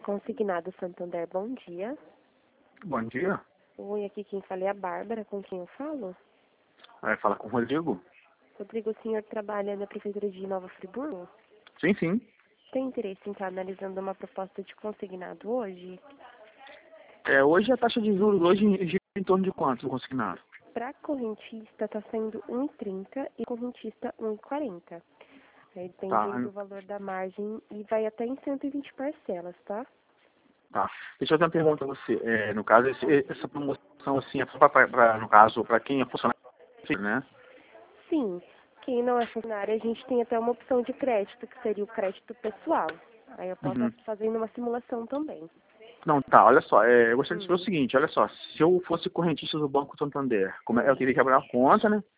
Consignado Santander, bom dia. Bom dia. Oi, aqui quem fala é a Bárbara, com quem eu falo? Vai falar com o Rodrigo? Rodrigo, o senhor trabalha na Prefeitura de Nova Friburgo? Sim, sim. Tem interesse em estar analisando uma proposta de consignado hoje? Hoje a taxa de juros hoje gira em torno de quanto o consignado? Para correntista está saindo 1,30 e correntista 1,40. Aí Tá, depende do valor da margem e vai até em 120 parcelas, tá? tá. Deixa eu fazer uma pergunta a você. No caso, essa promoção assim, é só no caso, para quem é funcionário, né? Sim, quem não é funcionário, a gente tem até uma opção de crédito, que seria o crédito pessoal. Aí eu posso Uhum. estar fazendo uma simulação também. Não, tá, olha só, eu gostaria de saber o seguinte, olha só, se eu fosse correntista do Banco Santander, eu teria que abrir uma conta, né?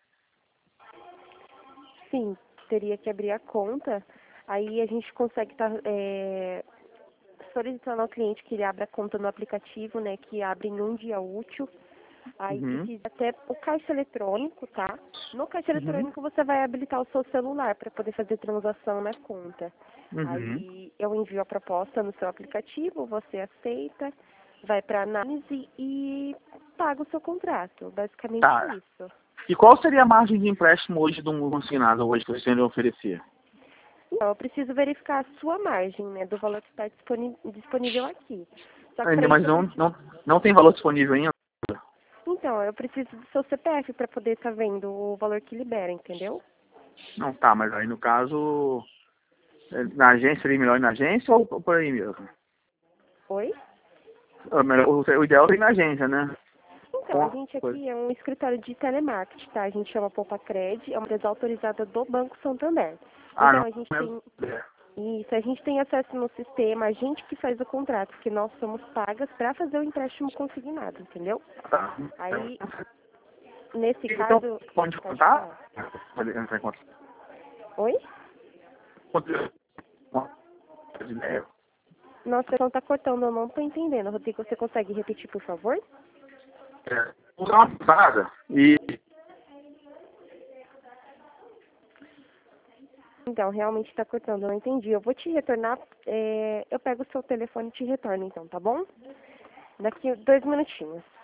Sim, teria que abrir a conta. Aí a gente consegue estar solicitando ao cliente que ele abra a conta no aplicativo, né? Que abre em um dia útil. Aí Uhum. precisa até o caixa eletrônico, tá? No caixa Uhum. eletrônico você vai habilitar o seu celular para poder fazer transação na conta. Uhum. Aí eu envio a proposta no seu aplicativo, você aceita, vai para análise e paga o seu contrato. Basicamente é Tá. isso. E qual seria a margem de empréstimo hoje de um consignado hoje que vocês têm a oferecer? Então, eu preciso verificar a sua margem, né, do valor que está disponível aqui. Só que para Ainda, isso mas eu preciso... não tem valor disponível ainda? Então, eu preciso do seu CPF para poder estar vendo o valor que libera, entendeu? Não, tá, mas aí no caso, na agência seria melhor ir na agência ou por aí mesmo? Oi? O ideal é ir na agência, né? Então, Com a a gente coisa. aqui é um escritório de telemarketing, tá? A gente chama Poupacred, é uma empresa autorizada do Banco Santander. Ah, Então, não. a gente tem... Isso, a gente tem acesso no sistema, a gente que faz o contrato, porque nós somos pagas para fazer o empréstimo consignado, entendeu? Tá. Aí, nesse Então, caso... pode Pode contar? falar. Pode entrar em contato. Oi? É, Nossa, não tá cortando, eu não tô entendendo. Rodrigo, você consegue repetir, por favor? usar uma parada e Então, realmente tá cortando, eu não entendi. Eu vou te retornar, eu pego o seu telefone e te retorno, então, tá bom? Daqui 2 minutinhos.